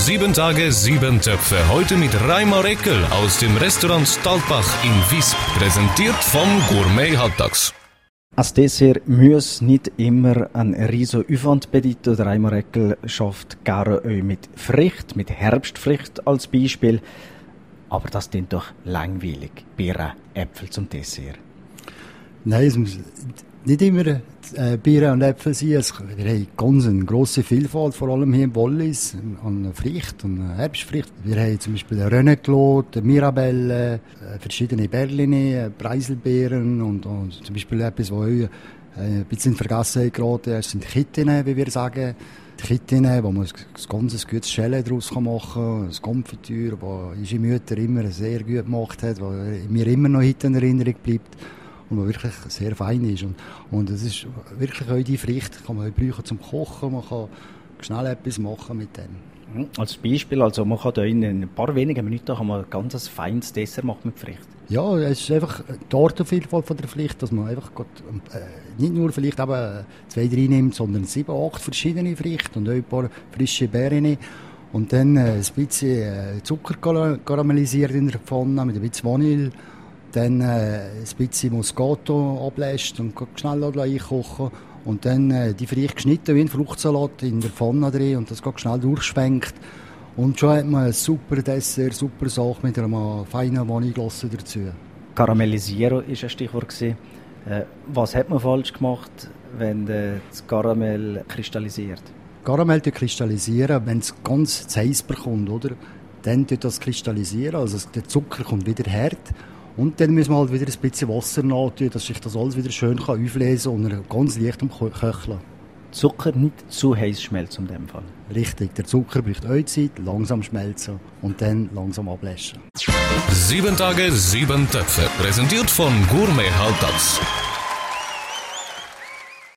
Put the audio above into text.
7 Tage, 7 Töpfe. Heute mit Reimar Eckel aus dem Restaurant Stalbach in Visp. Präsentiert vom Gourmet Halbtags. Als Dessert muss nicht immer ein riesen Aufwand bedeuten. Der Reimar Eckel schafft gerne mit Früchten, mit Herbstfrüchten als Beispiel. Aber das klingt doch langweilig. Birnen, Äpfel zum Dessert. Nein, es muss nicht immer Birnen und Äpfel sein. Wir haben ganz eine grosse Vielfalt, vor allem hier im Wallis, an Früchten und Herbstfrüchten. Wir haben zum Beispiel Renneklot, Mirabelle, verschiedene Berline, Preiselbeeren und zum Beispiel etwas, was euch ein bisschen in Vergessenheit geraten ist, sind Chittinen, wie wir sagen. Die Chittinen, wo man ein ganz gutes Schelle daraus machen kann, ein Konfitüre, das unsere Mütter immer sehr gut gemacht hat, das mir immer noch heute in Erinnerung bleibt. Und was wirklich sehr fein ist. Und es ist wirklich auch die Früchte, kann man brauchen zum Kochen, man kann schnell etwas machen mit dem. Als Beispiel, also man kann da in ein paar wenigen Minuten kann man ein ganz feines Dessert machen mit Früchten. Ja, es ist einfach die Artenvielfalt von der Früchte, dass man einfach nicht nur vielleicht eben 2, 3 nimmt, sondern 7, 8 verschiedene Früchte und auch ein paar frische Beeren. Und dann ein bisschen Zucker karamellisiert in der Pfanne mit ein bisschen Vanille. Dann ein bisschen Moscato ablässt und schnell einkochen. Und dann die Früchte geschnitten wie ein Fruchtsalat in der Pfanne drin und das schnell durchschwenkt. Und schon hat man ein super Dessert, super Sache mit einer feinen Vanilleglasse dazu. Karamellisieren war ein Stichwort. Was hat man falsch gemacht, wenn das Karamell kristallisiert? Karamell kristallisieren, wenn es ganz zu heiß bekommt, oder? Dann tut das kristallisieren, also der Zucker kommt wieder hart. Und dann müssen wir halt wieder ein bisschen Wasser nachtun, dass sich das alles wieder schön auflesen kann und ganz leicht köcheln. Zucker nicht zu heiß schmelzen in dem Fall. Richtig, der Zucker braucht auch Zeit, langsam schmelzen und dann langsam ablöschen. 7 Tage, 7 Töpfe. Präsentiert von Gourmet Halbtags.